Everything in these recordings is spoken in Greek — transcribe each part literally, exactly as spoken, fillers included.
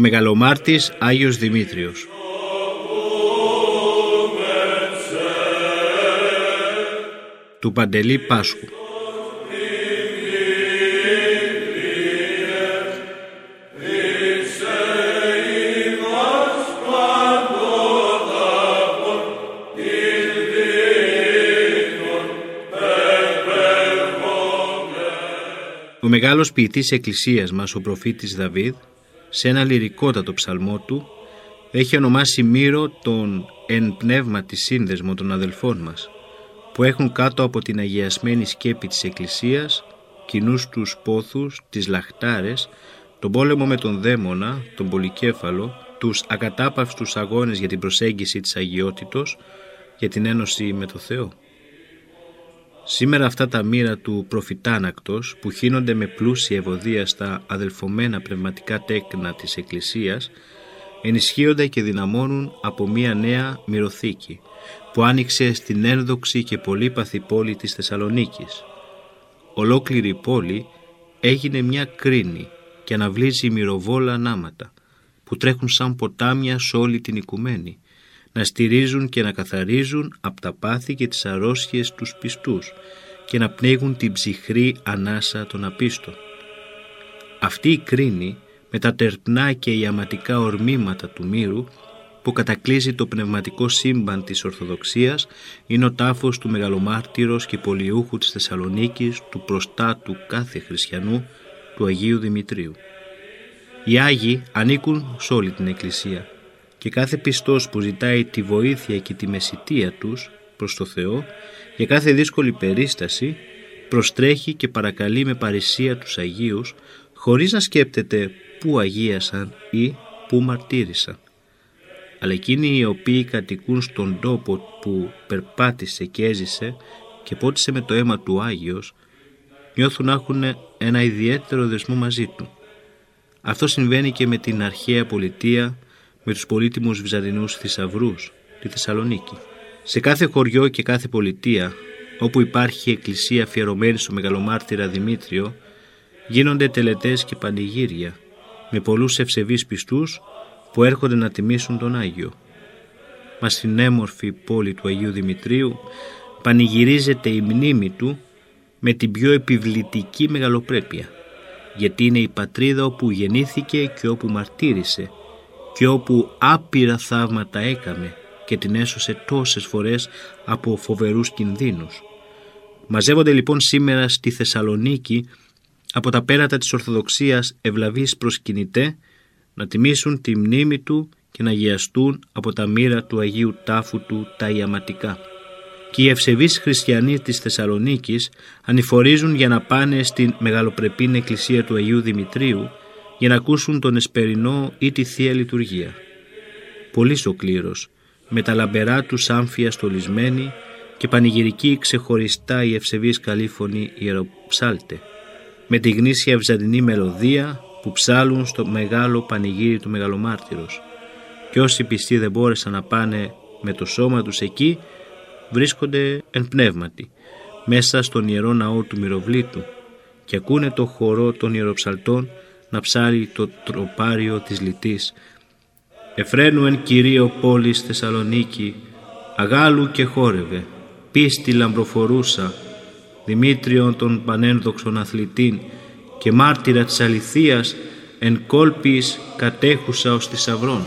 Μεγαλομάρτης Άγιος Δημήτριος. Του Παντελή Πάσχου. Ο μεγάλος ποιητής εκκλησίας μας, ο προφήτης Δαβίδ, σε ένα λυρικότατο ψαλμό του, έχει ονομάσει Μύρο τον εν πνεύματι σύνδεσμο των αδελφών μας, που έχουν κάτω από την αγιασμένη σκέπη της εκκλησίας κοινούς τους πόθους, τις λαχτάρες, τον πόλεμο με τον δαίμονα, τον πολυκέφαλο, τους ακατάπαυστους αγώνες για την προσέγγιση της αγιότητος, για την ένωση με το Θεό. Σήμερα αυτά τα μοίρα του προφητάνακτος, που χύνονται με πλούσια ευωδία στα αδελφωμένα πνευματικά τέκνα της Εκκλησίας, ενισχύονται και δυναμώνουν από μια νέα μυροθήκη που άνοιξε στην ένδοξη και πολύπαθη πόλη της Θεσσαλονίκης. Ολόκληρη η πόλη έγινε μια κρίνη και αναβλύζει μυρωβόλα ανάματα που τρέχουν σαν ποτάμια σε όλη την οικουμένη, να στηρίζουν και να καθαρίζουν από τα πάθη και τις αρρώστιες τους πιστούς και να πνίγουν την ψυχρή ανάσα των απίστων. Αυτή η κρίνη με τα τερπνά και ιαματικά ορμήματα του μύρου που κατακλείζει το πνευματικό σύμπαν της Ορθοδοξίας είναι ο τάφος του μεγαλομάρτυρος και πολιούχου της Θεσσαλονίκης, του προστάτου κάθε χριστιανού, του Αγίου Δημητρίου. Οι Άγιοι ανήκουν σε όλη την Εκκλησία και κάθε πιστός που ζητάει τη βοήθεια και τη μεσιτεία τους προς το Θεό για κάθε δύσκολη περίσταση προστρέχει και παρακαλεί με παρησία τους Αγίους, χωρίς να σκέπτεται πού αγίασαν ή πού μαρτύρησαν. Αλλά εκείνοι οι οποίοι κατοικούν στον τόπο που περπάτησε και έζησε και πότισε με το αίμα του Άγιος, νιώθουν να έχουν ένα ιδιαίτερο δεσμό μαζί του. Αυτό συμβαίνει και με την αρχαία πολιτεία, με τους πολύτιμους βυζαντινούς θησαυρούς, τη Θεσσαλονίκη. Σε κάθε χωριό και κάθε πολιτεία όπου υπάρχει εκκλησία αφιερωμένη στο μεγαλομάρτυρα Δημήτριο, γίνονται τελετές και πανηγύρια με πολλούς ευσεβείς πιστούς που έρχονται να τιμήσουν τον Άγιο. Μα στην έμορφη πόλη του Αγίου Δημητρίου πανηγυρίζεται η μνήμη του με την πιο επιβλητική μεγαλοπρέπεια, γιατί είναι η πατρίδα όπου γεννήθηκε και όπου μαρτύρησε και όπου άπειρα θαύματα έκαμε και την έσωσε τόσες φορές από φοβερούς κινδύνους. Μαζεύονται λοιπόν σήμερα στη Θεσσαλονίκη από τα πέρατα της Ορθοδοξίας ευλαβείς προσκυνητέ να τιμήσουν τη μνήμη του και να αγιαστούν από τα μοίρα του Αγίου Τάφου του τα ιαματικά. Και οι ευσεβείς χριστιανοί της Θεσσαλονίκης ανηφορίζουν για να πάνε στην μεγαλοπρεπήν εκκλησία του Αγίου Δημητρίου για να ακούσουν τον εσπερινό ή τη Θεία Λειτουργία. Πολύς ο κλήρος, με τα λαμπερά τους άμφια στολισμένοι και πανηγυρικοί ξεχωριστά οι ευσεβείς καλή φωνή ιεροψάλτε, με τη γνήσια βυζαντινή μελωδία που ψάλουν στο μεγάλο πανηγύρι του μεγαλομάρτυρος. Και όσοι πιστοί δεν μπόρεσαν να πάνε με το σώμα τους εκεί, βρίσκονται εν πνεύματι μέσα στον ιερό ναό του Μυροβλήτου και ακούνε το χορό των ιεροψαλτών να ψάλει το τροπάριο της λυτής. «Εφραίνου εν Κυρίω πόλης Θεσσαλονίκη, αγάλου και χόρευε, πίστη λαμπροφορούσα, Δημήτριον των πανένδοξων αθλητήν και μάρτυρα της αληθείας, εν κόλπης κατέχουσα ως θησαυρών.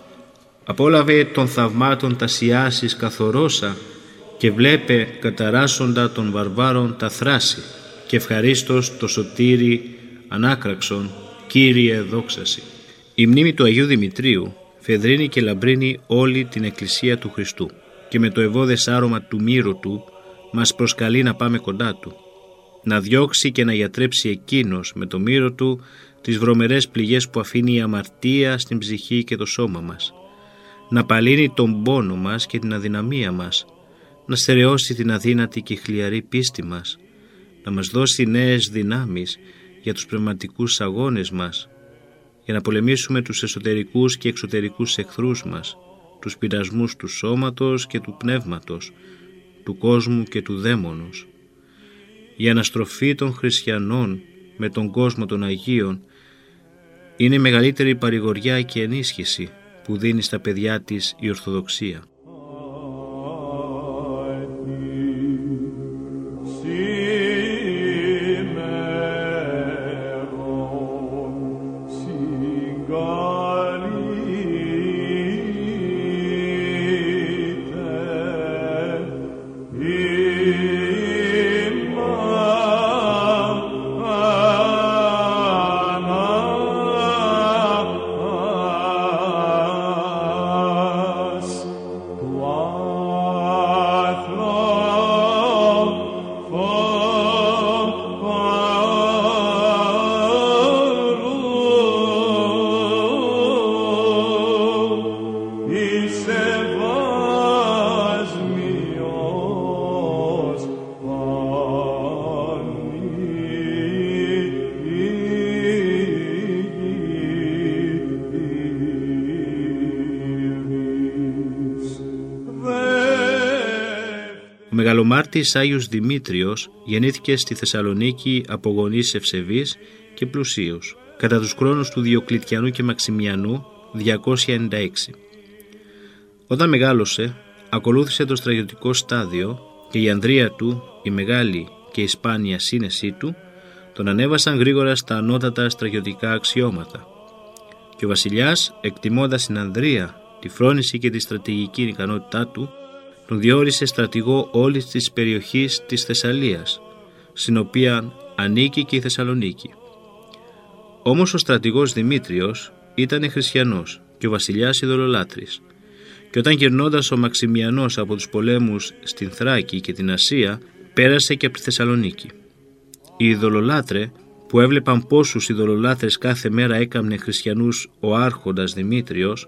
Απόλαβε των θαυμάτων τα σιάσεις καθορώσα και βλέπε καταράσσοντα των βαρβάρων τα θράση και ευχαρίστως το σωτήρι ανάκραξον, Κύριε δόξαση». Η μνήμη του Αγίου Δημητρίου φεδρίνει και λαμπρύνει όλη την Εκκλησία του Χριστού και με το ευώδες άρωμα του μύρου του μας προσκαλεί να πάμε κοντά του, να διώξει και να γιατρέψει εκείνος με το μύρο του τις βρωμερές πληγές που αφήνει η αμαρτία στην ψυχή και το σώμα μας, να παλύνει τον πόνο μας και την αδυναμία μας, να στερεώσει την αδύνατη και χλιαρή πίστη μας, να μας δώσει νέες δυνάμεις για τους πνευματικούς αγώνες μας, για να πολεμήσουμε τους εσωτερικούς και εξωτερικούς εχθρούς μας, τους πειρασμούς του σώματος και του πνεύματος, του κόσμου και του δαίμονος. Η αναστροφή των χριστιανών με τον κόσμο των Αγίων είναι η μεγαλύτερη παρηγοριά και ενίσχυση που δίνει στα παιδιά της η Ορθοδοξία. Ο μεγαλομάρτης Άγιος Δημήτριος γεννήθηκε στη Θεσσαλονίκη από γονείς ευσεβείς και πλουσίους κατά τους χρόνους του Διοκλητιανού και Μαξιμιανού διακόσια ενενήντα έξι. Όταν μεγάλωσε, ακολούθησε το στρατιωτικό στάδιο και η ανδρεία του, η μεγάλη και η σπάνια σύνεσή του, τον ανέβασαν γρήγορα στα ανώτατα στρατιωτικά αξιώματα. Και ο βασιλιάς, εκτιμώντας την ανδρεία, τη φρόνηση και τη στρατηγική ικανότητά του, τον διόρισε στρατηγό όλης της περιοχής της Θεσσαλίας, στην οποία ανήκει και η Θεσσαλονίκη. Όμως ο στρατηγός Δημήτριος ήταν χριστιανός και ο βασιλιάς ειδωλολάτρης, και όταν γυρνώντας ο Μαξιμιανός από τους πολέμους στην Θράκη και την Ασία, πέρασε και από τη Θεσσαλονίκη. Οι ειδωλολάτρε, που έβλεπαν πόσους ειδωλολάτρες κάθε μέρα έκαμνε χριστιανούς ο άρχοντας Δημήτριος,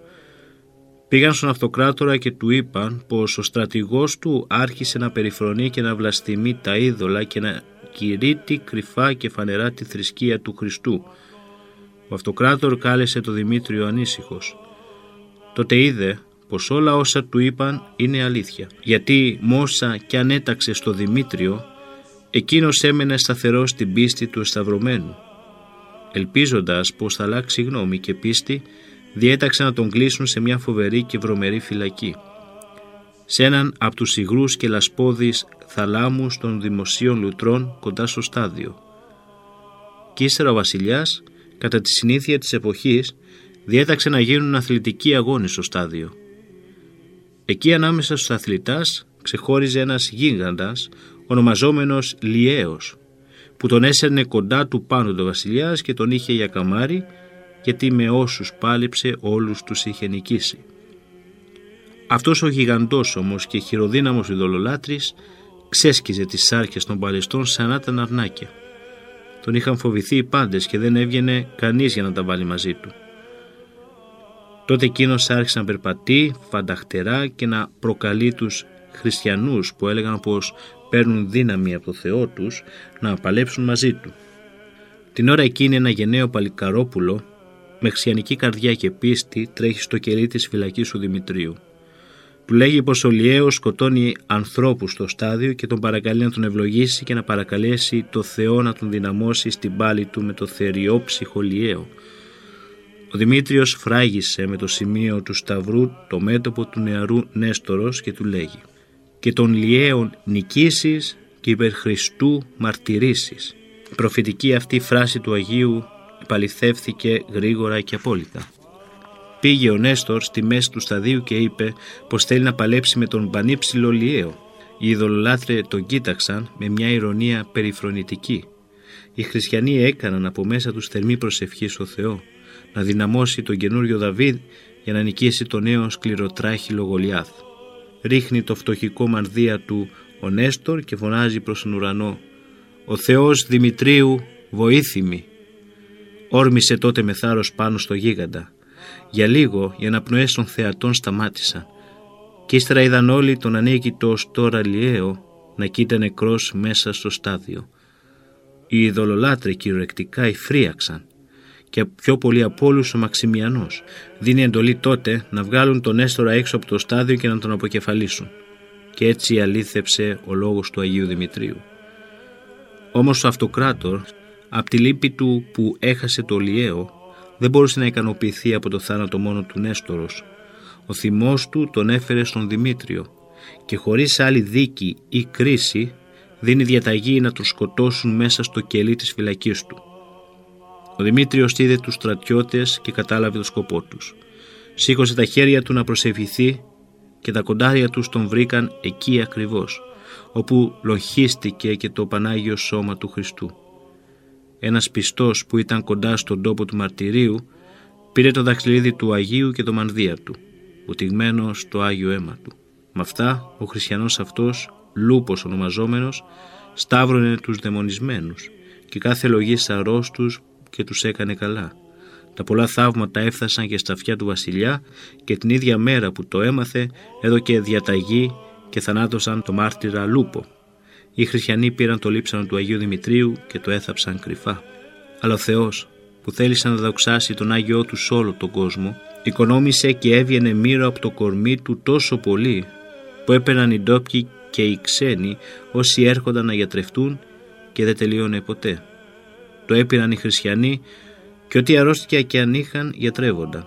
πήγαν στον αυτοκράτορα και του είπαν πως ο στρατηγός του άρχισε να περιφρονεί και να βλαστημεί τα είδωλα και να κηρύττει κρυφά και φανερά τη θρησκεία του Χριστού. Ο αυτοκράτορ κάλεσε το Δημήτριο ανήσυχος. Τότε είδε πως όλα όσα του είπαν είναι αλήθεια, γιατί μόσα κι αν έταξε στο Δημήτριο, εκείνος έμενε σταθερός στην πίστη του εσταυρωμένου. Ελπίζοντας πως θα αλλάξει γνώμη και πίστη, διέταξε να τον κλείσουν σε μια φοβερή και βρωμερή φυλακή, σε έναν από τους υγρούς και λασπώδεις θαλάμους των δημοσίων λουτρών κοντά στο στάδιο. Κι ύστερα ο βασιλιάς, κατά τη συνήθεια της εποχής, διέταξε να γίνουν αθλητικοί αγώνες στο στάδιο. Εκεί ανάμεσα στους αθλητάς ξεχώριζε ένας γίγαντας, ονομαζόμενος Λιέος, που τον έσαιρνε κοντά του πάνω το βασιλιάς και τον είχε για καμάρι, γιατί με όσους πάλεψε όλους τους είχε νικήσει. Αυτός ο γιγαντός όμως και χειροδύναμος ειδωλολάτρης ξέσκιζε τις σάρκες των παλαιστών σαν να ήταν αρνάκια. Τον είχαν φοβηθεί οι πάντες και δεν έβγαινε κανείς για να τα βάλει μαζί του. Τότε εκείνος άρχισε να περπατεί φανταχτερά και να προκαλεί τους χριστιανούς που έλεγαν πως παίρνουν δύναμη από το Θεό τους να παλέψουν μαζί του. Την ώρα εκείνη ένα γενναίο παλικαρόπουλο με χριστιανική καρδιά και πίστη τρέχει στο κελί της φυλακής του Δημητρίου. Του λέγει πως ο Λιέος σκοτώνει ανθρώπους στο στάδιο και τον παρακαλεί να τον ευλογήσει και να παρακαλέσει το Θεό να τον δυναμώσει στην πάλη του με το θεριόψυχο Λιέο. Ο Δημήτριος φράγισε με το σημείο του σταυρού το μέτωπο του νεαρού Νέστορος και του λέγει: «Και τον Λιέον νικήσεις και υπερ Χριστού μαρτυρήσεις». Η προφητική αυτή φράση του Αγίου επαληθεύθηκε γρήγορα και απόλυτα. Πήγε ο Νέστορ στη μέση του σταδίου και είπε πως θέλει να παλέψει με τον πανύψηλο Λιέο. Οι ειδωλολάτρε τον κοίταξαν με μια ηρωνία περιφρονητική. Οι χριστιανοί έκαναν από μέσα τους θερμή προσευχή στο Θεό να δυναμώσει τον καινούριο Δαβίδ για να νικήσει τον νέο σκληροτράχυλο Γολιάθ. Ρίχνει το φτωχικό μανδύα του ο Νέστορ και φωνάζει προς τον ουρανό: «Ο Θεός Δημητρίου βοήθημη». Όρμησε τότε με θάρρος πάνω στο γίγαντα. Για λίγο οι αναπνοές των θεατών σταμάτησαν και ύστερα είδαν όλοι τον ανέκητο ως τώρα Λιέο να κοίτα νεκρός μέσα στο στάδιο. Οι ειδωλολάτροι κυριολεκτικά υφρίαξαν και πιο πολύ από όλους ο Μαξιμιανός δίνει εντολή τότε να βγάλουν τον Νέστορα έξω από το στάδιο και να τον αποκεφαλίσουν, και έτσι αλήθεψε ο λόγος του Αγίου Δημητρίου. Όμως ο αυτοκράτορ, απ' τη λύπη του που έχασε το Λιέο, δεν μπορούσε να ικανοποιηθεί από το θάνατο μόνο του Νέστορος. Ο θυμός του τον έφερε στον Δημήτριο και χωρίς άλλη δίκη ή κρίση δίνει διαταγή να τον σκοτώσουν μέσα στο κελί της φυλακής του. Ο Δημήτριος είδε τους στρατιώτες και κατάλαβε το σκοπό τους. Σήκωσε τα χέρια του να προσευχηθεί και τα κοντάρια τους τον βρήκαν εκεί ακριβώς, όπου λοχίστηκε και το Πανάγιο Σώμα του Χριστού. Ένας πιστός που ήταν κοντά στον τόπο του μαρτυρίου πήρε το δαχτυλίδι του Αγίου και το μανδύα του, βουτυγμένο στο Άγιο αίμα του. Με αυτά ο χριστιανός αυτός, Λούπος ονομαζόμενος, σταύρωνε τους δαιμονισμένους και κάθε λογής αρρώστους και τους έκανε καλά. Τα πολλά θαύματα έφτασαν και στα αυτιά του βασιλιά και την ίδια μέρα που το έμαθε έδωκε διαταγή και θανάτωσαν το μάρτυρα Λούπο. Οι χριστιανοί πήραν το λείψανο του Αγίου Δημητρίου και το έθαψαν κρυφά. Αλλά ο Θεός, που θέλησε να δοξάσει τον Άγιό του σε όλο τον κόσμο, οικονόμησε και έβγαινε μοίρα από το κορμί του τόσο πολύ που έπαιρναν οι ντόπιοι και οι ξένοι όσοι έρχονταν να γιατρευτούν και δεν τελείωνε ποτέ. Το έπαιρναν οι χριστιανοί και ό,τι αρρώστια και αν είχαν γιατρεύονταν.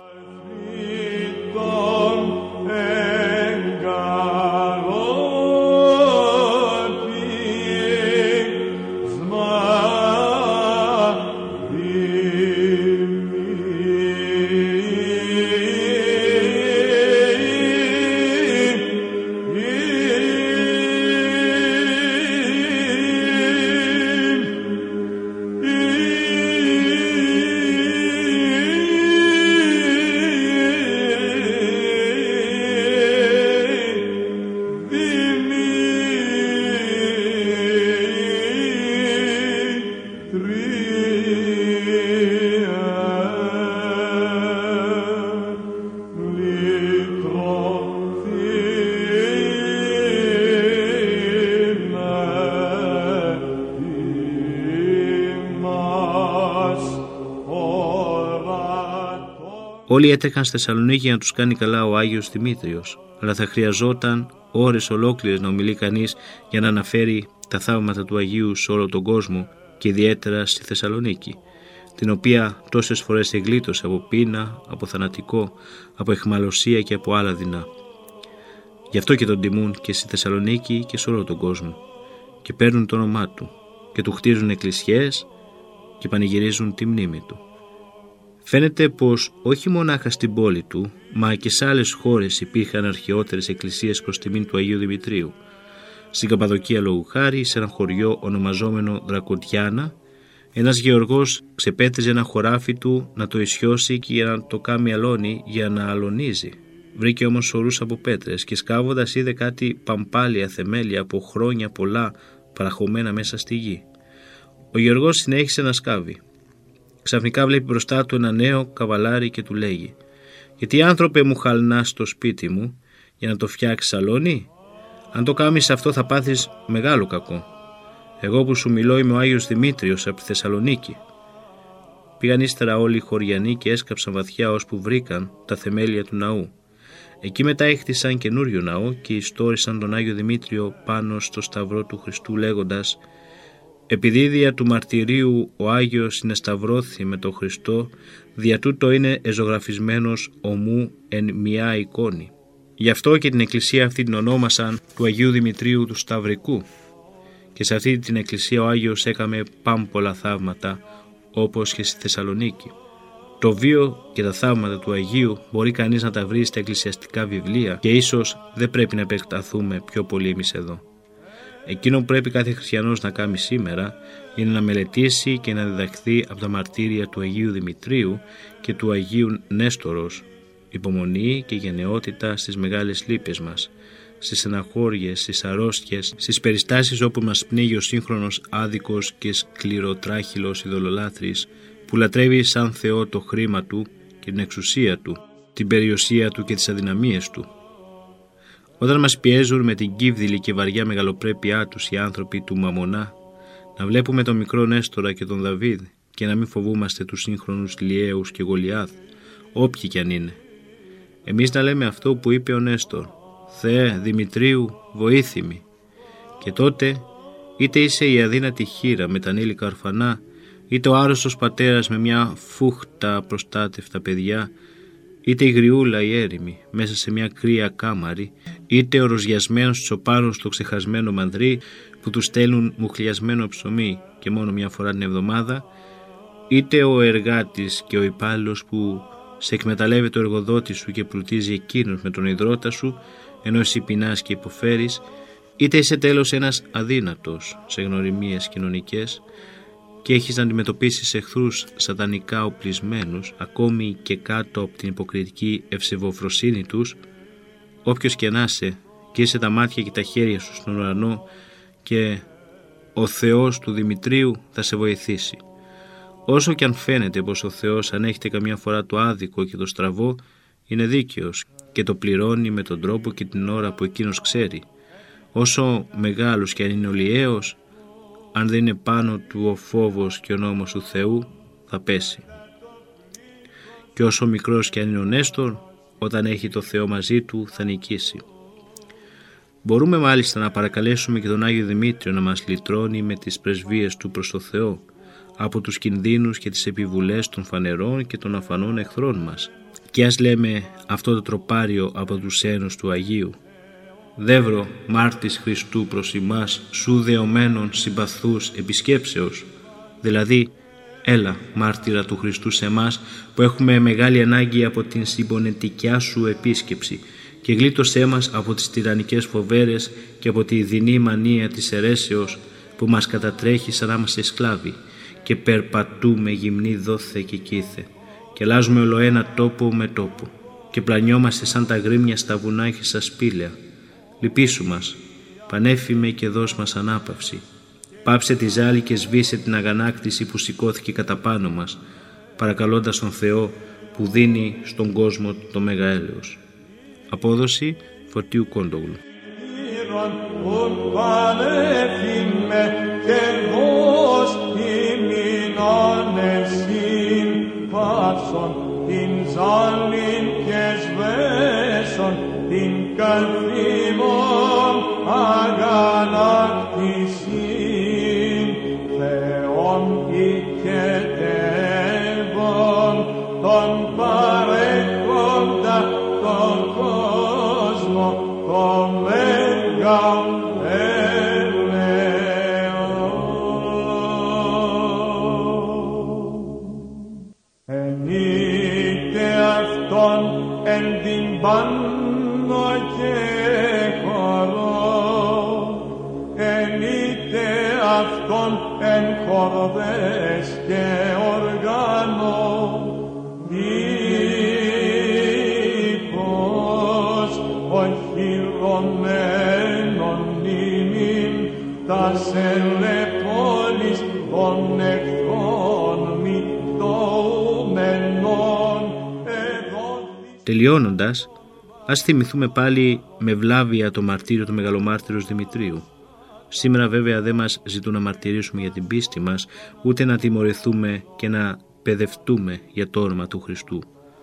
Όλοι έτρεχαν στη Θεσσαλονίκη για να τους κάνει καλά ο Άγιος Δημήτριος, αλλά θα χρειαζόταν ώρες ολόκληρες να ομιλεί κανείς για να αναφέρει τα θαύματα του Αγίου σε όλο τον κόσμο και ιδιαίτερα στη Θεσσαλονίκη, την οποία τόσες φορές εγκλήτωσε από πείνα, από θανατικό, από αιχμαλωσία και από άλλα δεινά. Γι' αυτό και τον τιμούν και στη Θεσσαλονίκη και σε όλο τον κόσμο και παίρνουν το όνομά του και του χτίζουν εκκλησιές και πανηγυρίζουν τη μνήμη του. Φαίνεται πως όχι μονάχα στην πόλη του, μα και σε άλλες χώρες υπήρχαν αρχαιότερες εκκλησίες προς τιμήν του Αγίου Δημητρίου. Στην Καπαδοκία λόγου χάρη, σε ένα χωριό ονομαζόμενο Δρακοντιάνα, ένας γεωργός ξεπέτριζε ένα χωράφι του να το ισιώσει και να το κάνει αλόνι για να αλωνίζει. Βρήκε όμως σωρούς από πέτρες και σκάβοντας είδε κάτι παμπάλια θεμέλια από χρόνια πολλά παραχωμένα μέσα στη γη. Ο γεωργός συνέχισε να σκάβει. Ξαφνικά βλέπει μπροστά του ένα νέο καβαλάρι και του λέγει: «Γιατί άνθρωπε μου χαλνάς στο σπίτι μου για να το φτιάξεις σαλόνι? Αν το κάνεις αυτό θα πάθεις μεγάλο κακό. Εγώ που σου μιλώ είμαι ο Άγιος Δημήτριος από τη Θεσσαλονίκη». Πήγαν ύστερα όλοι οι χωριανοί και έσκαψαν βαθιά ώσπου βρήκαν τα θεμέλια του ναού. Εκεί μετά έχτισαν καινούριο ναό και ιστόρισαν τον Άγιο Δημήτριο πάνω στο σταυρό του Χριστού λέγοντας: «Επειδή δια του μαρτυρίου ο Άγιος συνεσταυρώθη με τον Χριστό, δια τούτο είναι εζωγραφισμένος ομού εν μια εικόνη». Γι' αυτό και την εκκλησία αυτή την ονόμασαν του Αγίου Δημητρίου του Σταυρικού. Και σε αυτή την εκκλησία ο Άγιος έκαμε πάμπολα θαύματα, όπως και στη Θεσσαλονίκη. Το βίο και τα θαύματα του Αγίου μπορεί κανείς να τα βρει στα εκκλησιαστικά βιβλία και ίσως δεν πρέπει να επεκταθούμε πιο πολύ εμείς εδώ. Εκείνο που πρέπει κάθε χριστιανός να κάνει σήμερα είναι να μελετήσει και να διδαχθεί από τα μαρτύρια του Αγίου Δημητρίου και του Αγίου Νέστορος, υπομονή και γενναιότητα στις μεγάλες λύπες μας, στις στεναχώριες, στις αρρώστιες, στις περιστάσεις όπου μας πνίγει ο σύγχρονος άδικος και σκληροτράχυλος ειδωλολάτρης που λατρεύει σαν Θεό το χρήμα του και την εξουσία του, την περιουσία του και τις αδυναμίες του. Όταν μας πιέζουν με την κύβδηλη και βαριά μεγαλοπρέπειά τους οι άνθρωποι του Μαμονά, να βλέπουμε τον μικρό Νέστορα και τον Δαβίδ και να μην φοβούμαστε τους σύγχρονους Λιέους και Γολιάθ, όποιοι κι αν είναι. Εμείς να λέμε αυτό που είπε ο Νέστορ: «Θεέ Δημητρίου, βοήθημη». Και τότε είτε είσαι η αδύνατη χήρα με τα ανήλικα ορφανά, είτε ο άρρωστος πατέρας με μια φούχτα προστάτευτα παιδιά, είτε η γριούλα η έρημη μέσα σε μια κρύα κάμαρη, είτε ο ροζιασμένος τσοπάνος στο ξεχασμένο μανδρί που του στέλνουν μουχλιασμένο ψωμί και μόνο μια φορά την εβδομάδα, είτε ο εργάτης και ο υπάλληλος που σε εκμεταλλεύεται ο εργοδότης σου και πλουτίζει εκείνος με τον ιδρώτα σου ενώ εσύ πεινάς και υποφέρεις, είτε είσαι τέλος ένας αδύνατος σε γνωριμίες κοινωνικές και έχεις να αντιμετωπίσεις εχθρούς σατανικά οπλισμένους ακόμη και κάτω από την υποκριτική ευσεβοφροσύνη τους, όποιος και να είσαι, κλείσε τα μάτια και τα χέρια σου στον ουρανό και ο Θεός του Δημητρίου θα σε βοηθήσει. Όσο και αν φαίνεται πως ο Θεός ανέχεται καμιά φορά το άδικο και το στραβό, είναι δίκαιος και το πληρώνει με τον τρόπο και την ώρα που εκείνος ξέρει. Όσο μεγάλος και αν είναι ο λιέος, αν δεν είναι πάνω του ο φόβος και ο νόμος του Θεού, θα πέσει. Και όσο μικρός και αν είναι ο Νέστορ, όταν έχει το Θεό μαζί του, θα νικήσει. Μπορούμε μάλιστα να παρακαλέσουμε και τον Άγιο Δημήτριο να μας λυτρώνει με τις πρεσβείες του προς το Θεό από τους κινδύνους και τις επιβουλές των φανερών και των αφανών εχθρών μας. Και ας λέμε αυτό το τροπάριο από τους ένους του Αγίου: «Δεύρο μάρτης Χριστού προς ημάς, σου δεωμένων συμπαθούς επισκέψεως», δηλαδή έλα μάρτυρα του Χριστού σε εμάς που έχουμε μεγάλη ανάγκη από την συμπονετικιά σου επίσκεψη, και γλίτωσέ μας από τις τυραννικές φοβέρες και από τη δεινή μανία της αιρέσεως που μας κατατρέχει σαν να είμαστε σκλάβοι και περπατούμε γυμνοί δόθε και κήθε και αλλάζουμε ολοένα τόπο με τόπο και πλανιόμαστε σαν τα γρήμια στα βουνά και στα σπήλαια. Λυπήσου μας, πανέφημε, και δώσ' μας ανάπαυση. Πάψε τη ζάλη και σβήσε την αγανάκτηση που σηκώθηκε κατά πάνω μας, παρακαλώντας τον Θεό που δίνει στον κόσμο το μέγα έλεος. Απόδοση Φωτίου Κόντογλου. Τελειώνοντας, ας θυμηθούμε πάλι με βλάβεια το μαρτύριο του μεγαλομάρτυρος Δημητρίου. Σήμερα βέβαια δεν μας ζητούν να μαρτυρήσουμε για την πίστη μας, ούτε να τιμωρηθούμε και να παιδευτούμε για το όνομα του Χριστού.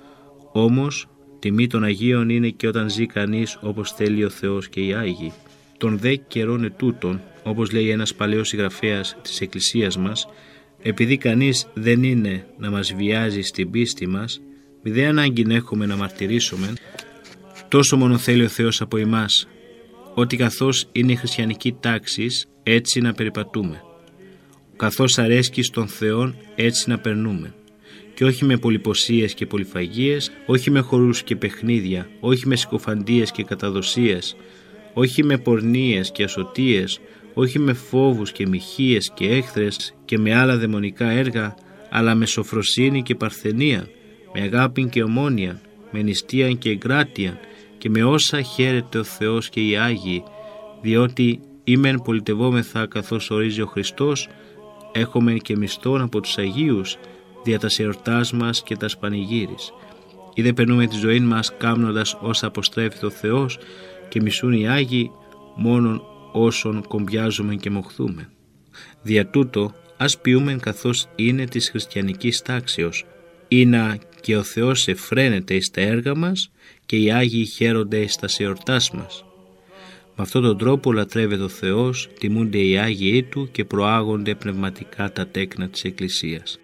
Όμως, τιμή των Αγίων είναι και όταν ζει κανείς όπως θέλει ο Θεός και οι Άγιοι. Τον δε καιρών ετούτων, όπως λέει ένας παλαιός συγγραφέας της Εκκλησίας μας, επειδή κανείς δεν είναι να μας βιάζει στην πίστη μας, μη δε ανάγκη έχουμε να μαρτυρήσουμε, τόσο μόνο θέλει ο Θεός από εμάς, ότι καθώς είναι η χριστιανική τάξη, έτσι να περιπατούμε, καθώς αρέσκει στον Θεόν, έτσι να περνούμε, και όχι με πολυποσίες και πολυφαγίες, όχι με χορούς και παιχνίδια, όχι με συκοφαντίες και καταδοσίες, όχι με πορνίες και ασωτίες, όχι με φόβους και μοιχείες και έχθρες και με άλλα δαιμονικά έργα, αλλά με σοφροσύνη και παρθενία, με αγάπη και ομόνοια, με νηστεία και εγκράτεια και με όσα χαίρεται ο Θεός και οι Άγιοι, διότι ήμεν πολιτευόμεθα καθώς ορίζει ο Χριστός, έχομεν και μισθόν από τους Αγίους δια τα εορτάς μας και τα πανηγύρις. Ή δεν περνούμε τη ζωή μας κάμνοντας όσα αποστρέφει ο Θεός και μισούν οι Άγιοι μόνον όσων κομπιάζουμε και μοχθούμε. Δια τούτο ας ποιούμεν καθώς είναι της χριστιανικής τάξεως, ή να και ο Θεός εφραίνεται εις τα έργα μας και οι Άγιοι χαίρονται εις τα εορτάς μας. Μ' Με αυτόν τον τρόπο λατρεύεται ο Θεός, τιμούνται οι Άγιοι Του και προάγονται πνευματικά τα τέκνα της Εκκλησίας.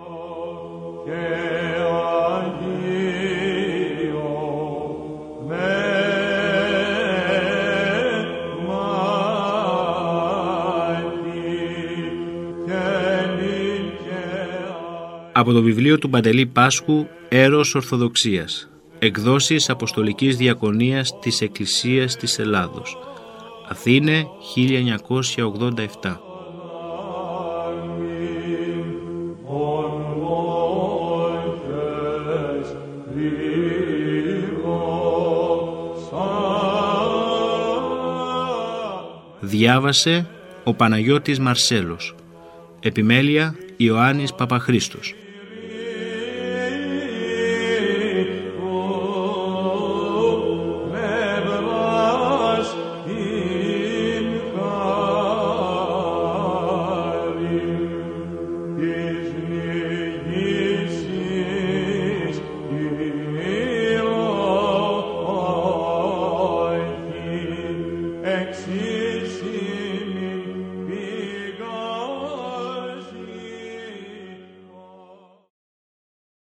Από το βιβλίο του Παντελή Πάσχου, Έρος Ορθοδοξίας, εκδόσεις Αποστολικής Διακονίας της Εκκλησίας της Ελλάδος, Αθήνε χίλια εννιακόσια ογδόντα επτά. Διάβασε ο Παναγιώτης Μαρσέλος. Επιμέλεια Ιωάννης Παπαχρήστος.